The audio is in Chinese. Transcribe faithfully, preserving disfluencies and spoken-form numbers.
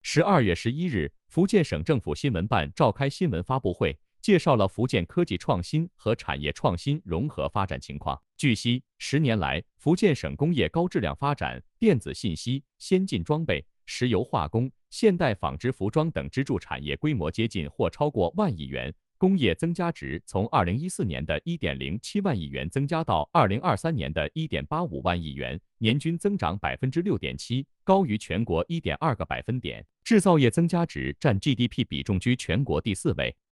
十二月十一日，福建省政府新闻办召开新闻发布会，介绍了福建科技创新和产业创新融合发展情况。据悉，十年来，福建省工业高质量发展，电子信息、先进装备、石油化工、现代纺织服装等支柱产业规模接近或超过万亿元。工业增加值从二零一四年的一点零七万亿元增加到二零二三年的一点八五万亿元，年均增长百分之六点七，高于全国一点二个百分点。制造业增加值占 G D P 比重居全国第四位。